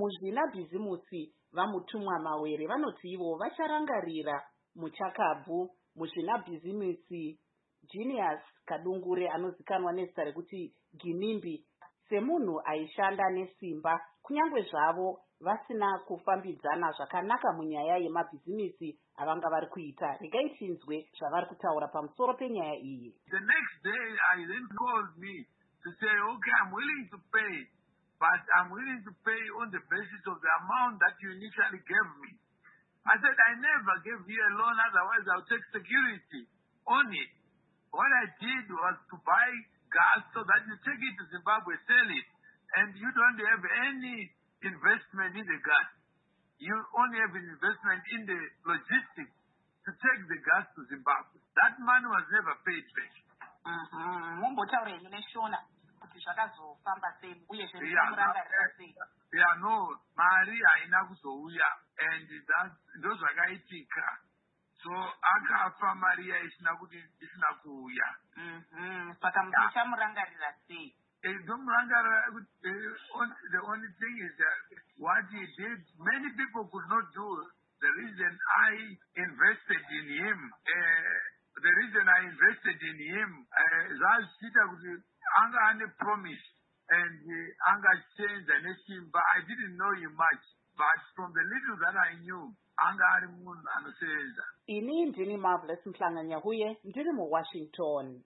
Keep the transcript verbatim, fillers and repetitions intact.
muzvina bhizimusi vamutumwa mawere vanoti ivo vacharangarira muchakabvu muzvina bhizimusi Genius Kadungure anozikanwa nezita rekuti Ginimbi semunhu aishanda nesimba kunyange zvavo vasina kufambidzana zvakanaka munyaya yemabhizimisi avanga vari kuita. Regai tinzwe zvavari kutaura pamusoro penyaya iyi. The next day I then called me to say, okay, I'm willing to pay, but I'm willing to pay on the basis of the amount that you initially gave me. I said, I never gave you a loan, otherwise I'll take security on it. What I did was to buy gas so that you take it to Zimbabwe, sell it, and you don't have any investment in the gas. You only have an investment in the logistics to take the gas to Zimbabwe. That money was never paid back. Yeah, no, Mari haina kuzouya, and those zvakaitika. So akafa Maria isina kuti isina kuuya. Mhm. Saka muchamurangarira sei? The only thing is that what he did, many people could not do. The reason I invested in him, uh, the reason I invested in him, that's uh, anga ane promise and uh, anga change and but I didn't know him much, but from the little that I knew, anga ari munhu anosenza. Ini ndini Marvelous Mhlanga Nyahuye, ndiri muWashington.